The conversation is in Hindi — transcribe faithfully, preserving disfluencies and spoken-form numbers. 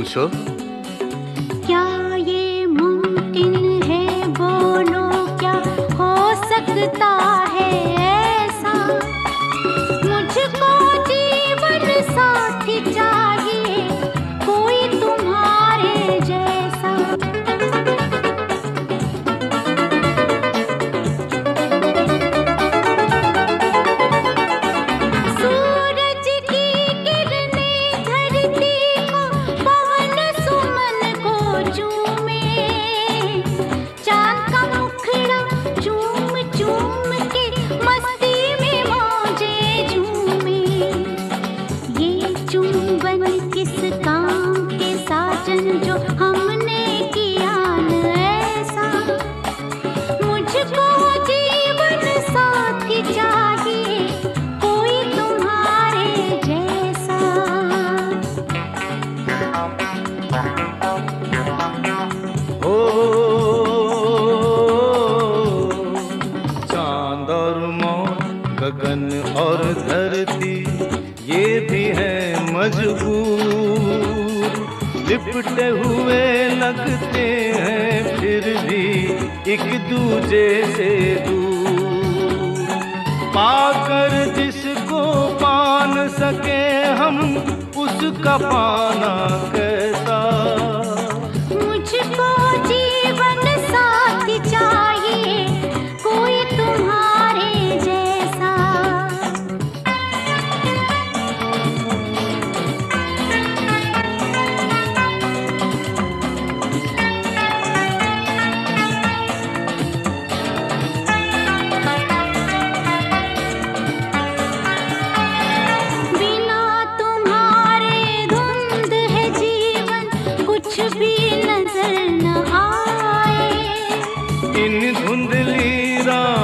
पूछो। क्या ये मुमकिन है, बोलो क्या हो सकता है ऐसा? मुझको जीवन साथी चाहिए, कोई तुम्हारे जैसा। सूरज की किरणें धरती को, पवन सुमन को चूमे, चांद का मुखड़ा चूम चूम के मस्ती में मौजे झूमे। ये चुंबन किस काम के साजन जो हमने किया न ऐसा? मुझको जीवन साथी चाहिए, कोई तुम्हारे जैसा। ओ चांद और मौन, गगन और धरती, ये भी है मजबूर। लिपटे हुए लगते हैं फिर भी एक दूजे से दूर। पाकर जिसको पा न सके हम, उसका पाना कैसा? मुझको जीवन साथी चाहिए, कोई तुम्हारे जैसा। बिना तुम्हारे धुंध है जीवन, कुछ भी नजर न आए। इन धुंधली रात